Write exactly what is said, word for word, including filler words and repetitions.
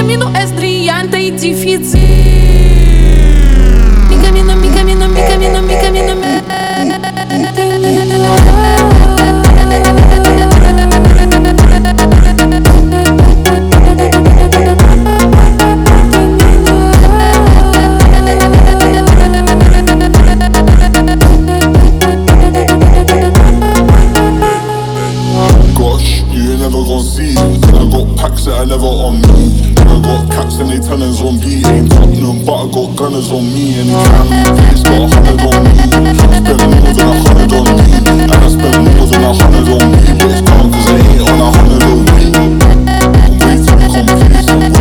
camino es brillante y difícil. Mi camino, mi camino, mi camino, mi camino, mi Gosh, you ain't never gon' see. I got packs that are never on me. I got caps and they turnin' zombie. Ain't Tottenham, but I got gunners on me. Anytime you place, got a hundred on me. Spend more than a hundred on me. And I spend more than a hundred on me. But it's calm cause I ain't on a hundred on me. I'm way too complacent.